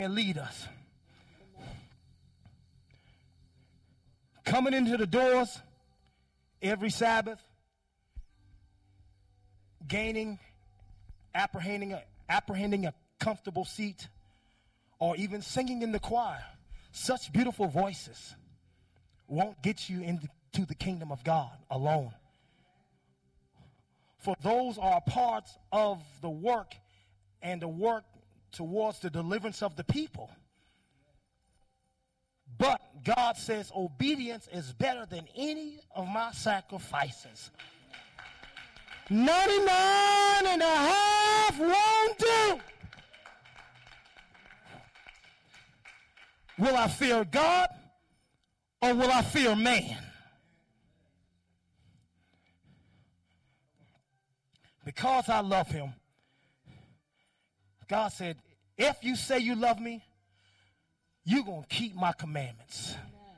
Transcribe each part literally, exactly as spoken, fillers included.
and lead us. Coming into the doors every Sabbath, gaining, apprehending a, apprehending a comfortable seat, or even singing in the choir. Such beautiful voices won't get you into the kingdom of God alone. For those are parts of the work and the work towards the deliverance of the people. But God says obedience is better than any of my sacrifices. ninety-nine and a half won't do. Will I fear God or will I fear man? Because I love him, God said, if you say you love me, you're going to keep my commandments.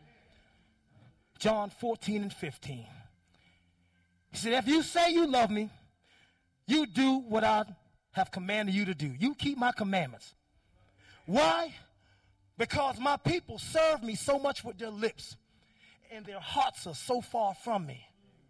John fourteen and fifteen. He said, if you say you love me, you do what I have commanded you to do. You keep my commandments. Why? Because my people serve me so much with their lips, and their hearts are so far from me.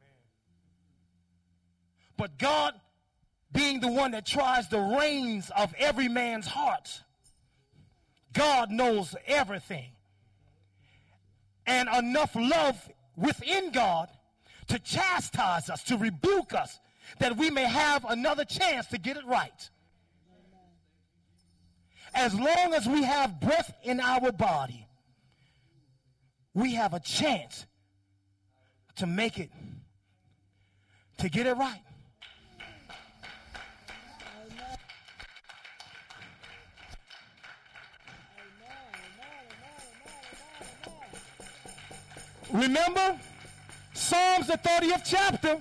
But God, being the one that tries the reins of every man's heart, God knows everything. And enough love within God to chastise us, to rebuke us, that we may have another chance to get it right. As long as we have breath in our body, we have a chance to make it, to get it right. Remember Psalms, the thirtieth chapter.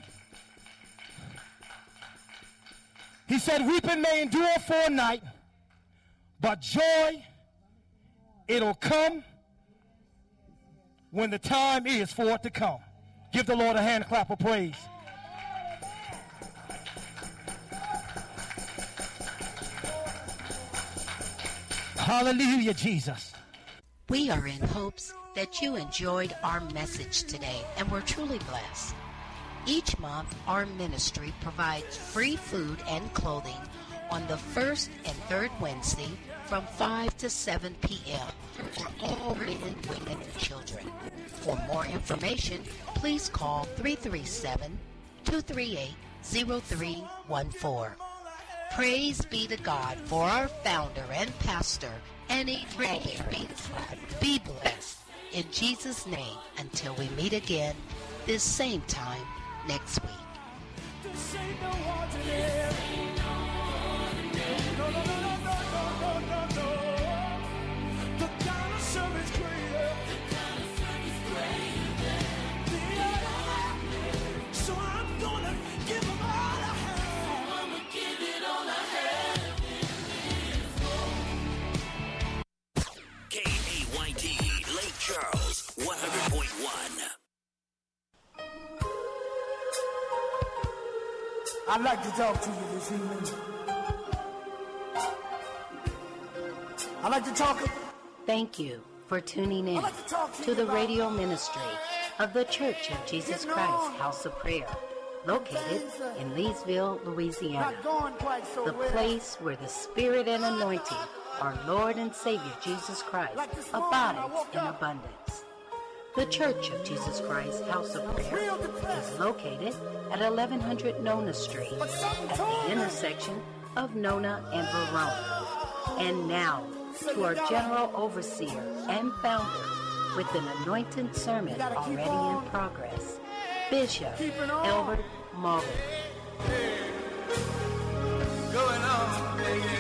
He said, weeping may endure for a night, but joy, it'll come when the time is for it to come. Give the Lord a hand clap of praise. Hallelujah, Jesus. We are in hopes that you enjoyed our message today and were truly blessed. Each month, our ministry provides free food and clothing on the first and third Wednesday from five to seven p.m. for all men, women, and children. For more information, please call three three seven, two three eight, zero three one four. Praise be to God for our founder and pastor, Annie Rainieri. Be blessed. In Jesus' name, until we meet again this same time next week. This ain't no ordinary. No, no, no, no, no, no, no, no. The kind of service greater. The kind of service greater. Yeah. So I'm gonna give them all I have. So I'm gonna give it all I have. K A Y T, Lake Charles, one hundred point one. I'd like to talk to you this evening. I'd like to talk. Thank you for tuning in like to, to, to the radio ministry of the Church of Jesus Christ House of Prayer, located in Leesville, Louisiana, so the well. place where the Spirit and anointing, our Lord and Savior Jesus Christ, like abides in abundance. The Church of Jesus Christ House of Prayer is located at eleven hundred Nona Street, at the intersection of Nona and Verona. And now, to our General Overseer and Founder, with an anointed sermon already in progress, Bishop Elbert Marble. Hey, going on, yeah.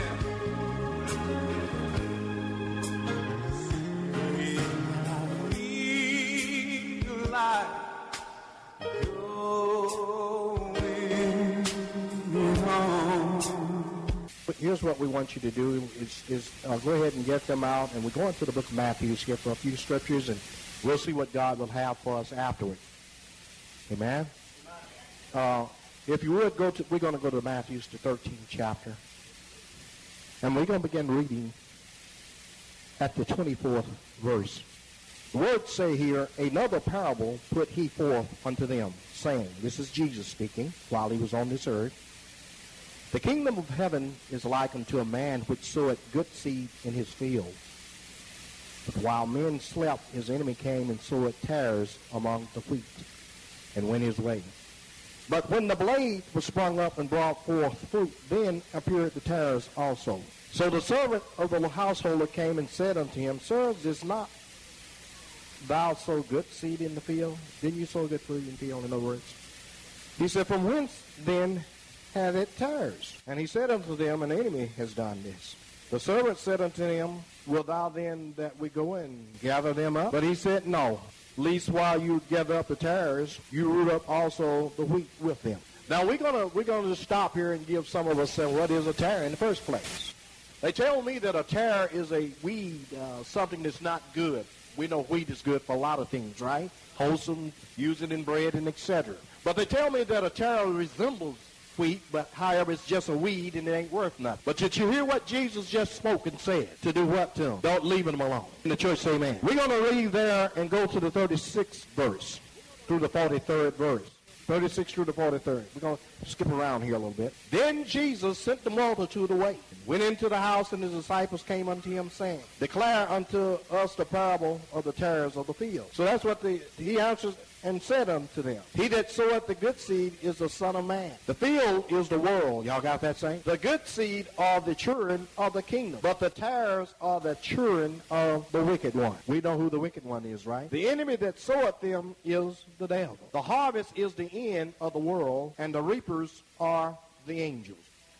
Here's what we want you to do is, is uh, go ahead and get them out, and we're going to the book of Matthew here for a few scriptures, and we'll see what God will have for us afterward. Amen? Uh, if you would, go to, we're going to go to Matthew's, the thirteenth chapter, and we're going to begin reading at the twenty-fourth verse. The words say here, another parable put he forth unto them, saying, this is Jesus speaking while he was on this earth, the kingdom of heaven is like unto a man which soweth good seed in his field. But while men slept, his enemy came and sowed tares among the wheat, and went his way. But when the blade was sprung up and brought forth fruit, then appeared the tares also. So the servant of the householder came and said unto him, Sir, is not thou sow good seed in the field? Didn't you sow good fruit in the field, in other words? He said, From whence then hath it tares? And he said unto them, An enemy has done this. The servant said unto him, Wilt thou then that we go and gather them up? But he said, No, lest while you gather up the tares, you root up also the wheat with them. Now we're gonna we're gonna just stop here and give some of us say, what is a tare in the first place? They tell me that a tare is a weed, uh, something that's not good. We know wheat is good for a lot of things, right? Wholesome, use it in bread and et cetera. But they tell me that a tare resembles wheat, but however, it's just a weed and it ain't worth nothing. But did you hear what Jesus just spoke and said? To do what to them? Don't leave them alone. And the church say amen. We're going to read there and go to the thirty-sixth verse through the forty-third verse. thirty-six through the forty-third. We're going to skip around here a little bit. Then Jesus sent the multitude away, and went into the house, and his disciples came unto him, saying, Declare unto us the parable of the tares of the field. So that's what the, he answers and said unto them, He that soweth the good seed is the Son of Man. The field is the world. Y'all got that saying? The good seed are the children of the kingdom, but the tares are the children of the wicked one. We know who the wicked one is, right? The enemy that soweth them is the devil. The harvest is the end of the world, and the reapers are the angels.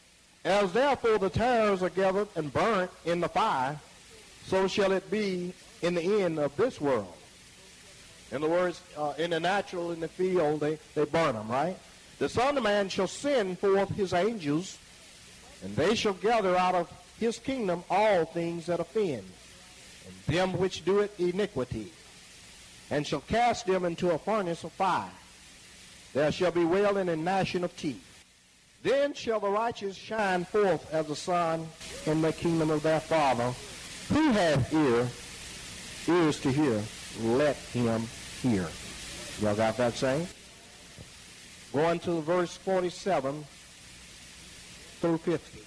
As therefore the tares are gathered and burnt in the fire, so shall it be in the end of this world. In other words, uh, in the natural, in the field, they, they burn them, right? The Son of Man shall send forth his angels, and they shall gather out of his kingdom all things that offend, and them which do it iniquity, and shall cast them into a furnace of fire. There shall be wailing and gnashing of teeth. Then shall the righteous shine forth as the sun in the kingdom of their Father. Who hath ear, ears to hear, let him hear. Y'all got that saying? Going to verse forty-seven through fifty.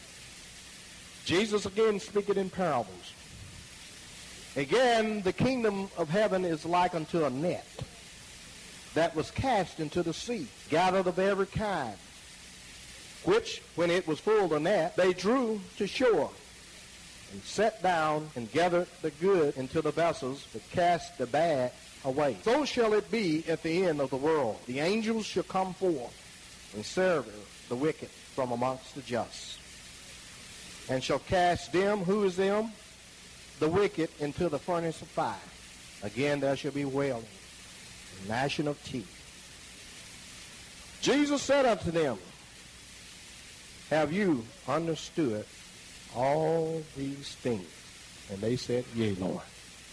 Jesus again speaking in parables. Again, the kingdom of heaven is like unto a net that was cast into the sea, gathered of every kind, which, when it was full the net, they drew to shore, and sat down and gathered the good into the vessels, but cast the bad away. So shall it be at the end of the world. The angels shall come forth and sever the wicked from amongst the just, and shall cast them, who is them? The wicked, into the furnace of fire. Again there shall be wailing and gnashing of teeth. Jesus said unto them, Have you understood all these things? And they said, Yea, Lord.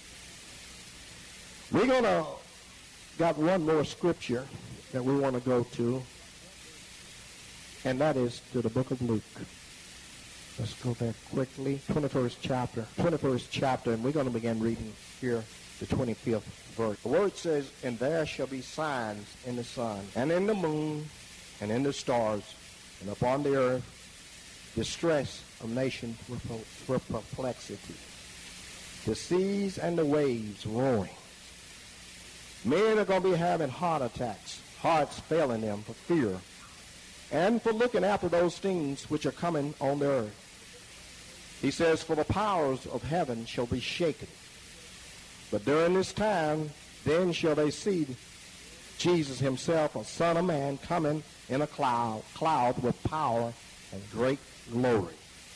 We're going to got one more scripture that we want to go to, and that is to the book of Luke. Let's go there quickly. twenty-first chapter. twenty-first chapter, and we're going to begin reading here the twenty-fifth verse. The word says, And there shall be signs in the sun, and in the moon, and in the stars, and upon the earth, distress of nations with perplexity, the seas and the waves roaring. Men are going to be having heart attacks, hearts failing them for fear, and for looking after those things which are coming on the earth. He says, For the powers of heaven shall be shaken. But during this time, then shall they see Jesus himself, a Son of Man, coming in a cloud, cloud with power and great glory.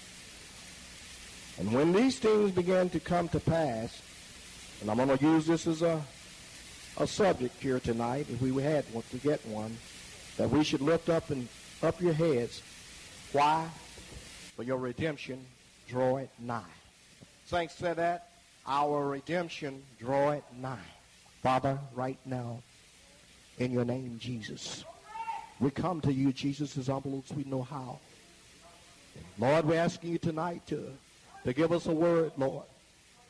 And when these things began to come to pass, and I'm going to use this as a, a subject here tonight, if we had one, to get one, that we should lift up and up your heads. Why? For your redemption draweth nigh. Saints said that. Our redemption draweth nigh. Father, right now, in your name, Jesus, we come to you, Jesus, as humble as we know how. Lord, we're asking you tonight to, to give us a word, Lord.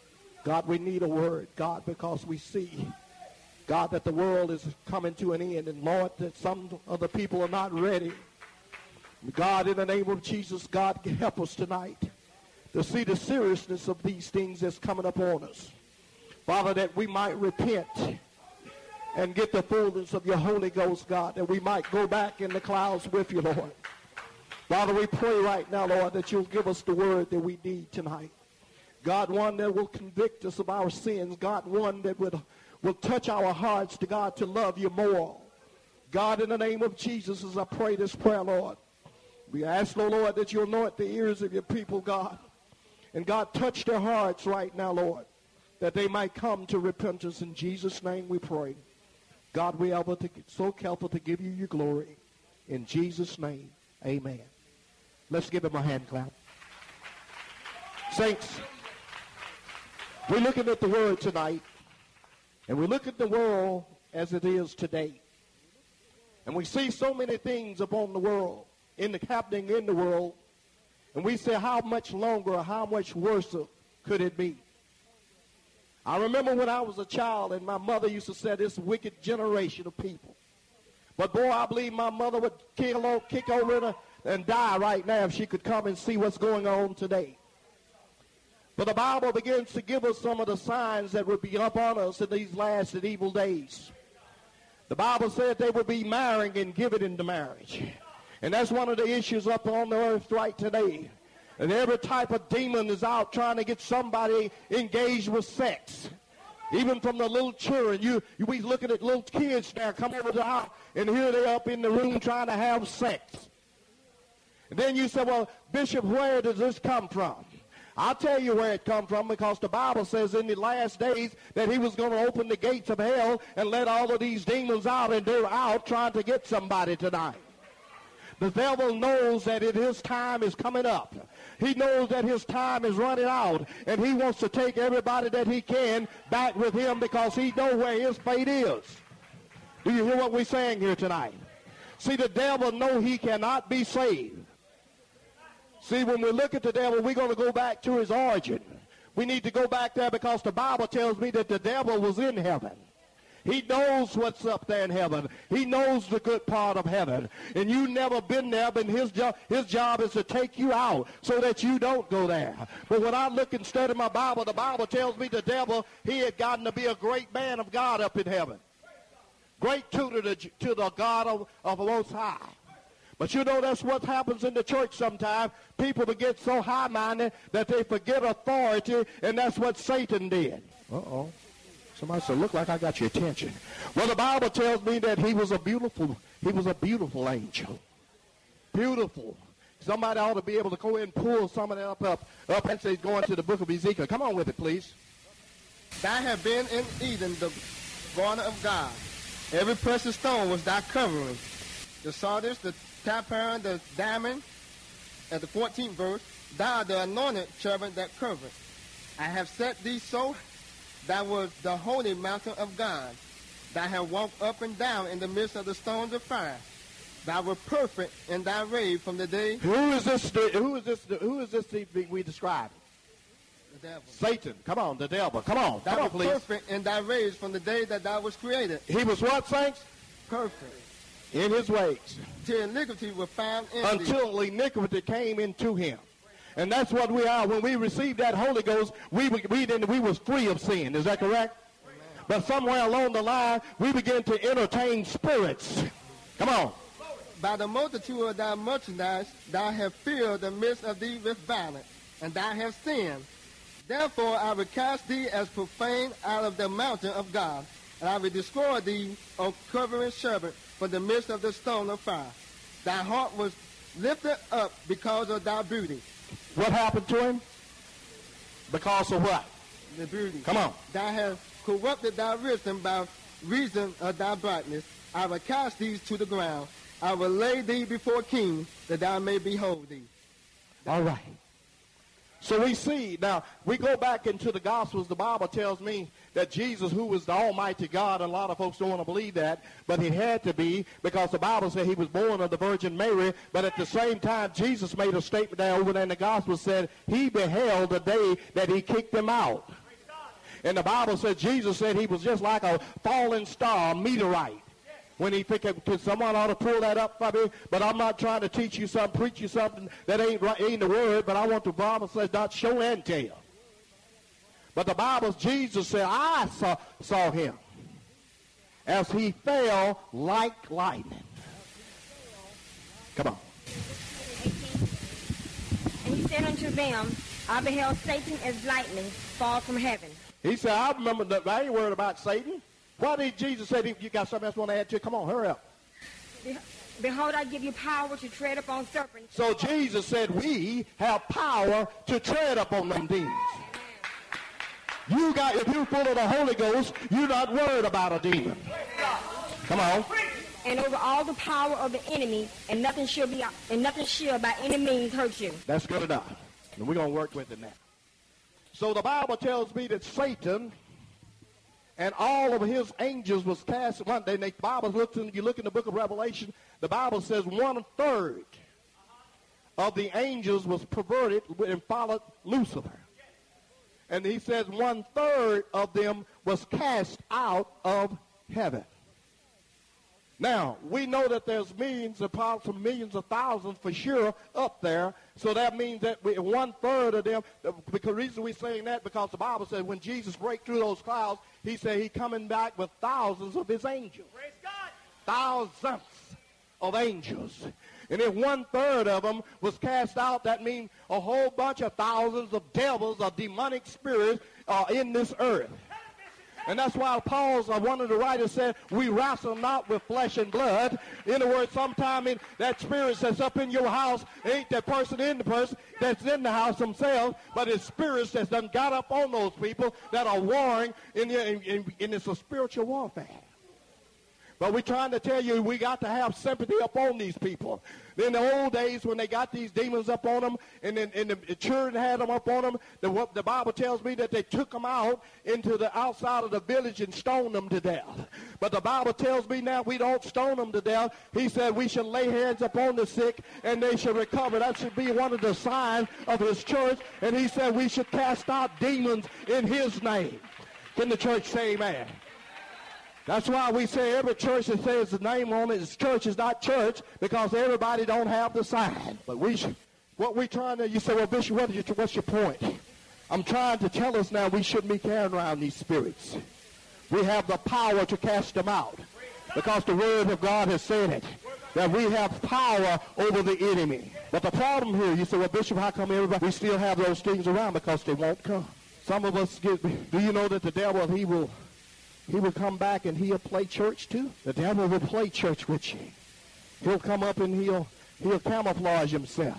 God, we need a word, God, because we see, God, that the world is coming to an end. And, Lord, that some of the people are not ready. God, in the name of Jesus, God, help us tonight to see the seriousness of these things that's coming upon us. Father, that we might repent and get the fullness of your Holy Ghost, God, that we might go back in the clouds with you, Lord. Father, we pray right now, Lord, that you'll give us the word that we need tonight. God, one that will convict us of our sins. God, one that would, will touch our hearts to God to love you more. God, in the name of Jesus, as I pray this prayer, Lord, we ask, oh Lord, that you anoint the ears of your people, God. And God, touch their hearts right now, Lord, that they might come to repentance. In Jesus' name we pray. God, we are so careful to give you your glory. In Jesus' name, amen. Let's give him a hand clap. Saints, we're looking at the word tonight, and we look at the world as it is today. And we see so many things upon the world, in the happening in the world, and we say, how much longer or how much worse could it be? I remember when I was a child, and my mother used to say, this wicked generation of people. But boy, I believe my mother would kick, kick over her and die right now if she could come and see what's going on today. But the Bible begins to give us some of the signs that would be upon us in these last and evil days. The Bible said they would be marrying and giving into marriage. And that's one of the issues up on the earth right today. And every type of demon is out trying to get somebody engaged with sex. Even from the little children. You, you we looking at little kids now come over to the house, and here they up in the room trying to have sex. And then you say, well, Bishop, where does this come from? I'll tell you where it comes from, because the Bible says in the last days that he was going to open the gates of hell and let all of these demons out, and they're out trying to get somebody tonight. The devil knows that it, his time is coming up. He knows that his time is running out, and he wants to take everybody that he can back with him, because he knows where his fate is. Do you hear what we're saying here tonight? See, the devil knows he cannot be saved. See, when we look at the devil, we're going to go back to his origin. We need to go back there, because the Bible tells me that the devil was in heaven. He knows what's up there in heaven. He knows the good part of heaven. And you've never been there, but his, jo- his job is to take you out so that you don't go there. But when I look and study my Bible, the Bible tells me the devil, he had gotten to be a great man of God up in heaven. Great tutor to, to the God of, of the Most High. But you know, that's what happens in the church sometimes. People get so high-minded that they forget authority, and that's what Satan did. Uh-oh. Somebody said, look like I got your attention. Well, the Bible tells me that he was a beautiful, he was a beautiful angel. Beautiful. Somebody ought to be able to go in and pull some of that up, up, up and say, going to the book of Ezekiel. Come on with it, please. Thou have been in Eden, the garden of God. Every precious stone was thy covering. The sardis, the tapir, the diamond, at the fourteenth verse, thou the anointed cherubim that covered. I have set thee so, thou was the holy mountain of God. Thou have walked up and down in the midst of the stones of fire. Thou wert perfect in thy rave from the day. Who is this? Who is this? Who is this we describe? The devil. Satan. Come on, the devil. Come on. Thou Come on, wert please. perfect in thy rage from the day that thou was created. He was what, saints? Perfect. In his ways. Till iniquity was found in Until thee. iniquity came into him. And that's what we are. When we received that Holy Ghost, we we didn't we was free of sin. Is that correct? Amen. But somewhere along the line, we began to entertain spirits. Come on. By the multitude of thy merchandise, thou hast filled the midst of thee with violence, and thou hast sinned. Therefore I will cast thee as profane out of the mountain of God, and I will destroy thee, O covering cherubim, from the midst of the stone of fire. Thy heart was lifted up because of thy beauty. What happened to him? Because of what? The beauty. Come on. Thou hast corrupted thy wisdom by reason of thy brightness. I will cast thee to the ground. I will lay thee before kings, that thou may behold thee. All right. So we see, now, we go back into the Gospels. The Bible tells me that Jesus, who was the Almighty God, and a lot of folks don't want to believe that, but he had to be, because the Bible said he was born of the Virgin Mary, but at the same time, Jesus made a statement there over there in the Gospel, said he beheld the day that he kicked them out. And the Bible said, Jesus said he was just like a falling star, a meteorite. When he think someone ought to pull that up for me, but I'm not trying to teach you something, preach you something that ain't right, ain't the word, but I want the Bible says not show and tell. But the Bible, Jesus said, I saw, saw him as he fell like lightning. Come on. And he said unto them, I beheld Satan as lightning fall from heaven. He said, I remember that. I ain't worried about Satan. Why did Jesus say, you got something else you want to add to it? Come on, hurry up. Behold, I give you power to tread upon serpents. So Jesus said, we have power to tread upon them demons. You got, if you're full of the Holy Ghost, you're not worried about a demon. Come on. And over all the power of the enemy, and nothing shall be, and nothing shall by any means hurt you. That's good enough. And we're going to work with it now. So the Bible tells me that Satan and all of his angels was cast one day. And the Bible looks in, you look in the book of Revelation, the Bible says one third of the angels was perverted and followed Lucifer. And he says one third of them was cast out of heaven. Now, we know that there's millions upon some millions of thousands for sure up there. So that means that we, one-third of them, because the reason we're saying that, because the Bible says when Jesus break through those clouds, he said he's coming back with thousands of his angels. Praise God. Thousands of angels. And if one-third of them was cast out, that means a whole bunch of thousands of devils or demonic spirits are in this earth. And that's why Paul's, uh, one of the writers said, we wrestle not with flesh and blood. In other words, sometime in that spirit that's up in your house ain't that person in the person that's in the house themselves, but it's spirits that's done got up on those people that are warring, in, in, in, in it's a spiritual warfare. But we're trying to tell you we got to have sympathy upon these people. In the old days when they got these demons up on them and, then, and the children had them up on them, the, what the Bible tells me that they took them out into the outside of the village and stoned them to death. But the Bible tells me now we don't stone them to death. He said we should lay hands upon the sick and they should recover. That should be one of the signs of his church. And he said we should cast out demons in his name. Can the church say amen? That's why we say every church that says the name on it is church is not church, because everybody don't have the sign. But we should, what we trying to, you say, well, Bishop, what is your, what's your point? I'm trying to tell us now we shouldn't be carrying around these spirits. We have the power to cast them out, because the word of God has said it, that we have power over the enemy. But the problem here, you say, well, Bishop, how come everybody, we still have those things around? Because they won't come. Some of us get, do you know that the devil, he will, He will come back and he'll play church too. The devil will play church with you. He'll come up and he'll he'll camouflage himself.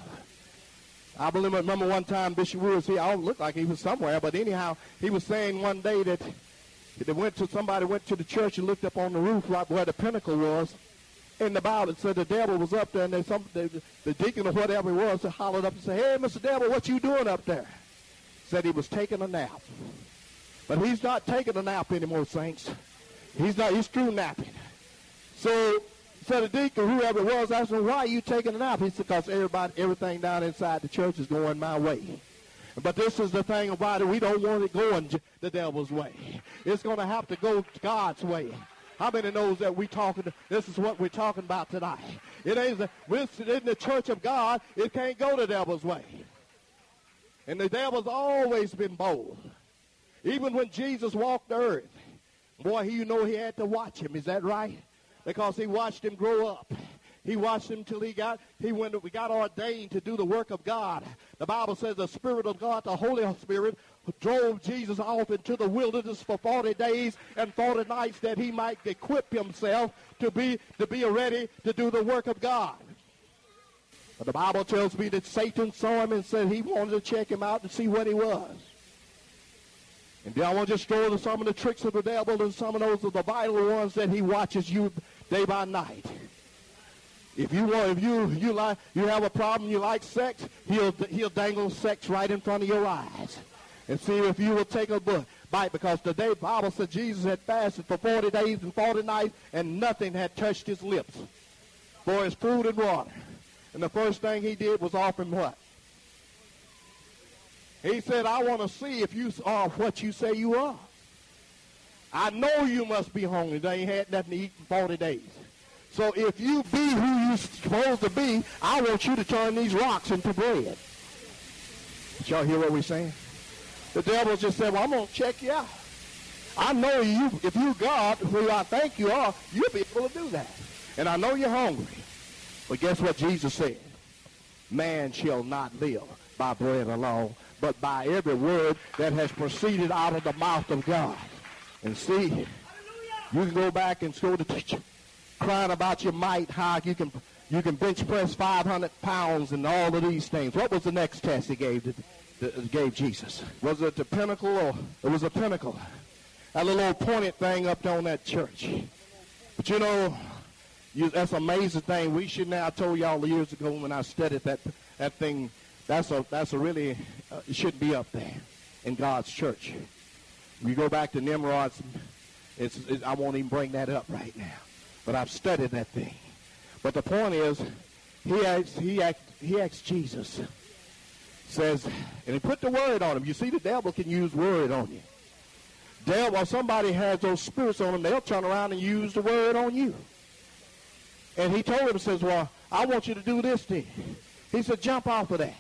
I believe, remember one time Bishop Wood was here. I don't look like he was somewhere, but anyhow, he was saying one day that they went to somebody went to the church and looked up on the roof right where the pinnacle was. In the Bible, it said the devil was up there, and they, some, they, the deacon or whatever it was, hollered up and said, "Hey, Mister Devil, what you doing up there?" Said he was taking a nap. But he's not taking a nap anymore, saints. He's not, he's through napping. So, so the deacon, whoever it was, asked him, why are you taking a nap? He said, because everybody, everything down inside the church is going my way. But this is the thing about it. We don't want it going the devil's way. It's going to have to go God's way. How many knows that we talking, this is what we're talking about tonight. It ain't, we're in the church of God, it can't go the devil's way. And the devil's always been bold. Even when Jesus walked the earth, boy, he, you know he had to watch him. Is that right? Because he watched him grow up. He watched him till he got, he went, we got ordained to do the work of God. The Bible says the Spirit of God, the Holy Spirit, drove Jesus off into the wilderness for forty days and forty nights that he might equip himself to be, to be ready to do the work of God. But the Bible tells me that Satan saw him and said he wanted to check him out to see what he was. And I want to just throw some of the tricks of the devil, and some of those are the vital ones that he watches you day by night. If you want, if you you like, you have a problem, you like sex, he'll he'll dangle sex right in front of your eyes, and see if you will take a bite. Because the day Bible said Jesus had fasted for forty days and forty nights, and nothing had touched his lips for his food and water. And the first thing he did was offer him what? He said, I want to see if you are what you say you are. I know you must be hungry. They ain't had nothing to eat in forty days. So if you be who you're supposed to be, I want you to turn these rocks into bread. Did y'all hear what we're saying? The devil just said, well, I'm going to check you out. I know you, if you God, who I think you are, you'll be able to do that. And I know you're hungry. But guess what Jesus said? Man shall not live by bread alone, but by every word that has proceeded out of the mouth of God. And see, you can go back and go to teach, crying about your might, how you can you can bench press five hundred pounds and all of these things. What was the next test he gave to, to, gave Jesus? Was it the pinnacle or it was a pinnacle? That little old pointed thing up there on that church. But you know, you, that's an amazing thing. We should now, I told y'all years ago when I studied that that thing, that's a that's a really uh, it shouldn't be up there in God's church. You go back to Nimrod, it's, it's, I won't even bring that up right now. But I've studied that thing. But the point is, he asked, he asked, he asked Jesus, says, and he put the word on him. You see, the devil can use word on you. Devil, while somebody has those spirits on them, they'll turn around and use the word on you. And he told him, says, well, I want you to do this thing. He said, jump off of that.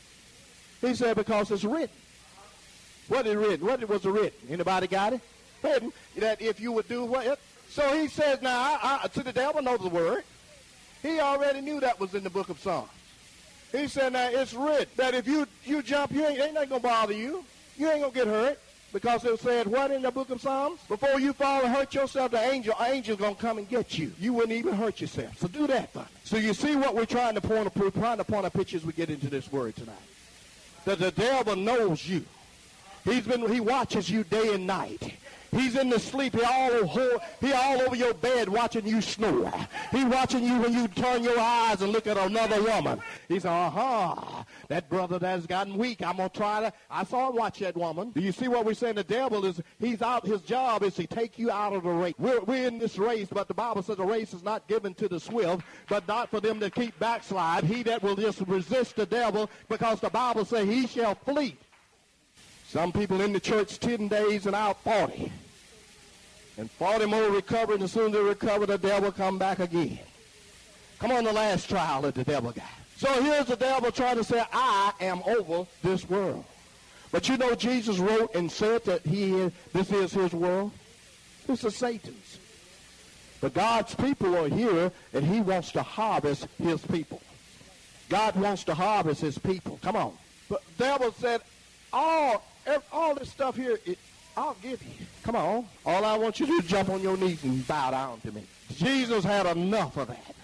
He said, because it's written. What is written? What was it written? Anybody got it? Written that if you would do what? So he says, now, I, I, to the devil knows the word. He already knew that was in the book of Psalms. He said, now, it's written that if you, you jump, you ain't, ain't nothing going to bother you. You ain't going to get hurt. Because it said, what in the book of Psalms? Before you fall and hurt yourself, the angel angel's going to come and get you. You wouldn't even hurt yourself. So do that, buddy. So you see what we're trying to point a, trying to point a picture as we get into this word tonight. That the devil knows you. He's been, he watches you day and night. He's in the sleep. He all over, he all over your bed watching you snore. He's watching you when you turn your eyes and look at another woman. He's uh-huh, that brother that's gotten weak. I'm going to try to, I saw him watch that woman. Do you see what we're saying? The devil is, he's out, his job is to take you out of the race. We're, we're in this race, but the Bible says the race is not given to the swift, but not for them to keep backslide. He that will just resist the devil, because the Bible says he shall flee. Some people in the church ten days and out forty. And forty more recover, and as soon as they recover, the devil come back again. Come on, the last trial that the devil got. So here's the devil trying to say, I am over this world. But you know Jesus wrote and said that he is, this is his world. This is Satan's. But God's people are here, and he wants to harvest his people. God wants to harvest his people. Come on. But the devil said, all, all this stuff here, it, I'll give you. Come on. All I want you to do is jump on your knees and bow down to me. Jesus had enough of that.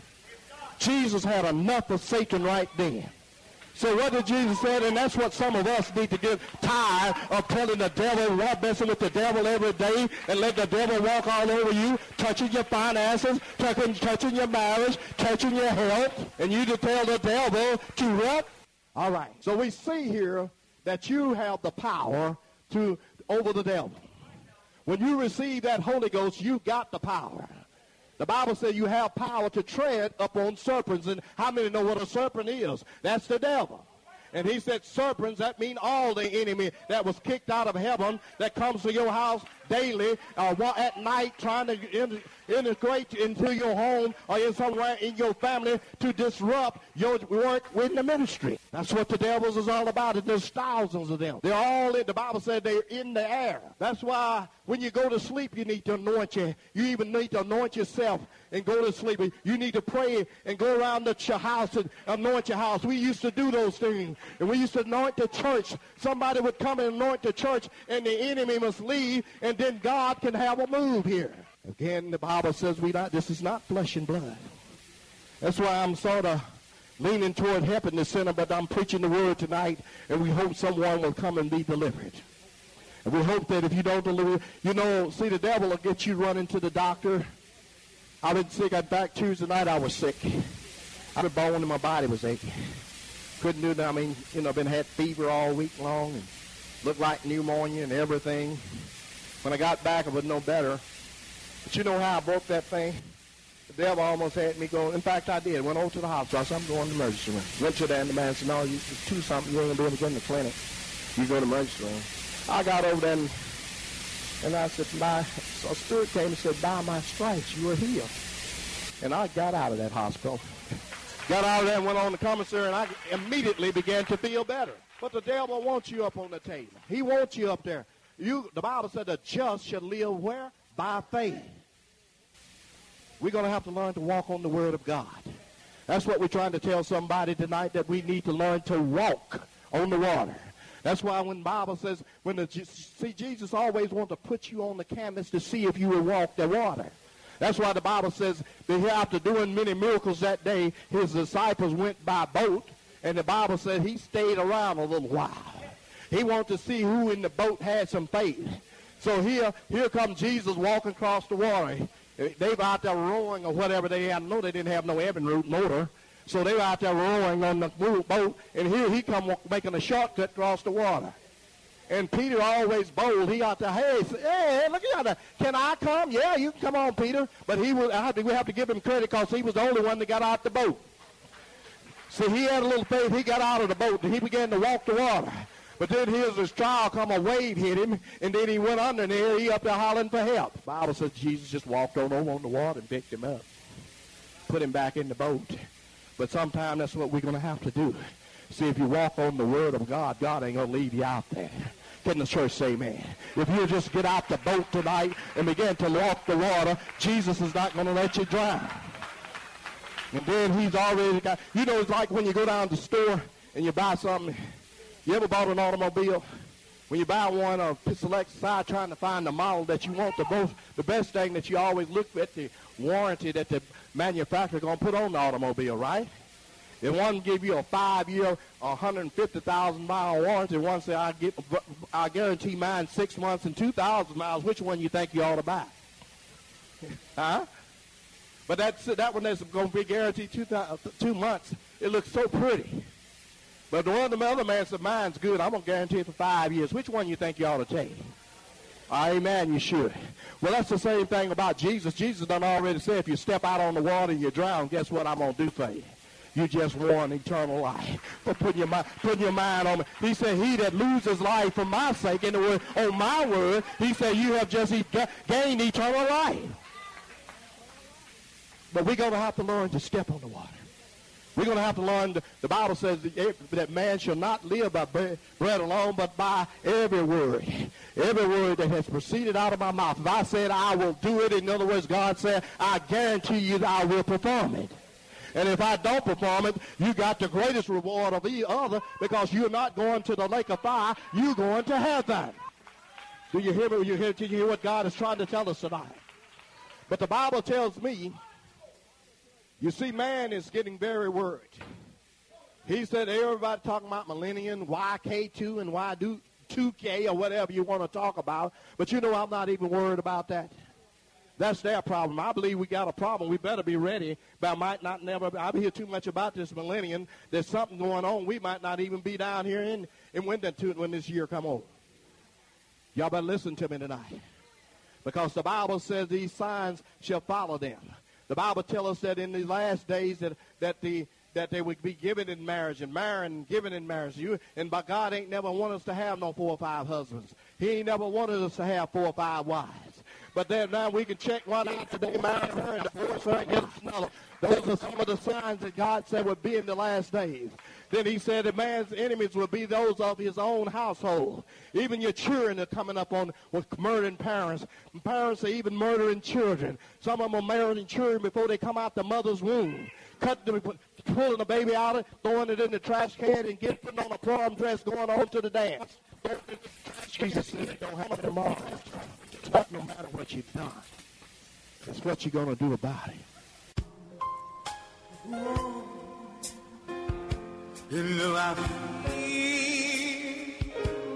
Jesus had enough of Satan right then. So what did Jesus say? And that's what some of us need to get tired of telling the devil, walk messing with the devil every day and let the devil walk all over you, touching your finances, touching, touching your marriage, touching your health. And you to tell the devil to what? All right. So we see here that you have the power to over the devil. When you receive that Holy Ghost, you got the power. The Bible says you have power to tread upon serpents. And how many know what a serpent is? That's the devil. And he said serpents, that means all the enemy that was kicked out of heaven that comes to your house daily uh, at night trying to integrate into your home or in somewhere in your family to disrupt your work in the ministry. That's what the devils is all about. And there's thousands of them. They're all in, the Bible said they're in the air. That's why when you go to sleep, you need to anoint you. You even need to anoint yourself and go to sleep. You need to pray and go around the your house and anoint your house. We used to do those things. And we used to anoint the church. Somebody would come and anoint the church, and the enemy must leave, and then God can have a move here. Again, the Bible says we not. This is not flesh and blood. That's why I'm sort of leaning toward helping the sinner, but I'm preaching the word tonight, and we hope someone will come and be delivered. And we hope that if you don't deliver, you know, see, the devil will get you running to the doctor. I've been sick. I back Tuesday night. I was sick. I've been bone and my body was aching. Couldn't do that. I mean, you know, been had fever all week long and looked like pneumonia and everything. When I got back, I was no better. But you know how I broke that thing? The devil almost had me go. In fact, I did. Went over to the hospital. I said, I'm going to the emergency room. Went to there, and the man said, no, you do something. You ain't going to be able to get in the clinic. You go to the emergency room. I got over there, and And I said, my so a spirit came and said, by my stripes you are healed. And I got out of that hospital. Got out of there and went on the commissary, and I immediately began to feel better. But the devil wants you up on the table. He wants you up there. You, the Bible said the just shall live where? By faith. We're going to have to learn to walk on the word of God. That's what we're trying to tell somebody tonight, that we need to learn to walk on the water. That's why when the Bible says, when the, see, Jesus always wants to put you on the canvas to see if you will walk the water. That's why the Bible says that after doing many miracles that day, his disciples went by boat, and the Bible said he stayed around a little while. He wanted to see who in the boat had some faith. So here, here comes Jesus walking across the water. They were out there rowing or whatever they had. No, they didn't have no Evinrude motor. So they were out there rowing on the boat, and here he come making a shortcut across the water. And Peter, always bold, he out there, hey, hey, look at that. Can I come? Yeah, you can come on, Peter. But he was, I have to, we have to give him credit because he was the only one that got out the boat. So he had a little faith. He got out of the boat, and he began to walk the water. But then here's this trial come, a wave hit him, and then he went under there. He up there hollering for help. The Bible says Jesus just walked on over on the water and picked him up, put him back in the boat. But sometimes that's what we're going to have to do. See, if you walk on the word of God, God ain't going to leave you out there. Can the church say amen? If you just get out the boat tonight and begin to walk the water, Jesus is not going to let you drown. And then he's already got, you know, it's like when you go down to the store and you buy something. You ever bought an automobile? When you buy one or select side trying to find the model that you want, the most, the best thing that you always look at the warranty that the manufacturer going to put on the automobile, right? If one give you a five-year, one hundred fifty thousand mile warranty, one say I get, I guarantee mine six months and two thousand miles. Which one you think you ought to buy? Huh? But that's that one that's going to be guaranteed two, two months. It looks so pretty. But the one the other man said, mine's good. I'm going to guarantee it for five years. Which one you think you ought to take? Amen, you should. Well, that's the same thing about Jesus. Jesus done already said, if you step out on the water and you drown, guess what I'm going to do for you? You just won eternal life. For putting your, mind, putting your mind on me. He said, he that loses life for my sake, in the word, on my word, he said, you have just e- gained eternal life. But we're going to have to learn to step on the water. We're going to have to learn, to, the Bible says that, that man shall not live by bread, bread alone, but by every word. Every word that has proceeded out of my mouth. If I said I will do it, in other words, God said, I guarantee you that I will perform it. And if I don't perform it, you got the greatest reward of the other, because you're not going to the lake of fire, you're going to heaven. Do you hear me? You hear, do you hear what God is trying to tell us tonight? But the Bible tells me, you see, man is getting very worried. He said everybody talking about millennium, Y K two and Y two K or whatever you want to talk about. But you know, I'm not even worried about that. That's their problem. I believe we got a problem. We better be ready. But I might not never, I hear too much about this millennium. There's something going on. We might not even be down here in, in Winton when this year come over. Y'all better listen to me tonight. Because the Bible says these signs shall follow them. The Bible tells us that in the last days that, that the that they would be given in marriage and marrying and given in marriage. You, and by God ain't never wanted us to have no four or five husbands. He ain't never wanted us to have four or five wives. But then now we can check one out today, marry her, and divorce her, and get another. Those are some of the signs that God said would be in the last days. Then he said that man's enemies will be those of his own household. Even your children are coming up on with murdering parents. And parents are even murdering children. Some of them are murdering children before they come out the mother's womb. Cut them, pulling the baby out, of, throwing it in the trash can, and get putting on a prom dress, going on to the dance. Jesus said it don't happen tomorrow. But no matter what you've done, it's what you're going to do about it. You know I feel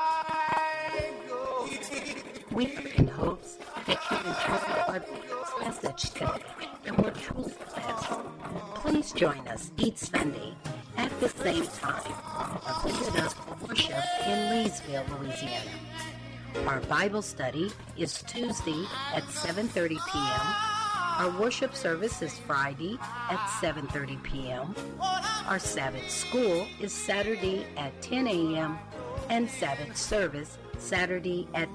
like We hope in hopes that you enjoy our videos message today and were truly blessed. Please join us each Sunday at the same time or visit us for worship in Leesville, Louisiana. Our Bible study is Tuesday at seven thirty p.m. Our worship service is Friday at seven thirty p.m. Our Sabbath school is Saturday at ten a.m. and Sabbath service Saturday at